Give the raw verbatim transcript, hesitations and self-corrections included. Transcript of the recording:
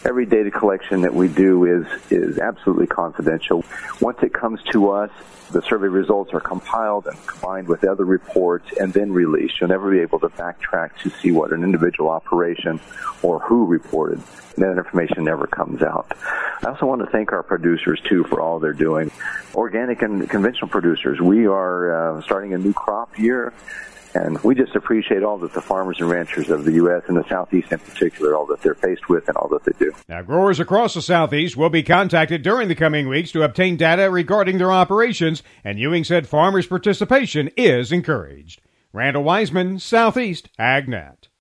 Every data collection that we do is is absolutely confidential. Once it comes to us, the survey results are compiled and combined with other reports and then released. You'll never be able to backtrack to see what an individual operation or who reported. That information never comes out. I also want to thank our producers, too, for all they're doing. Organic and conventional producers, we are uh, starting a new crop year, and we just appreciate all that the farmers and ranchers of the U S and the Southeast in particular, all that they're faced with and all that they do. Now, growers across the Southeast will be contacted during the coming weeks to obtain data regarding their operations, and Ewing said farmers' participation is encouraged. Randall Wiseman, Southeast AgNet.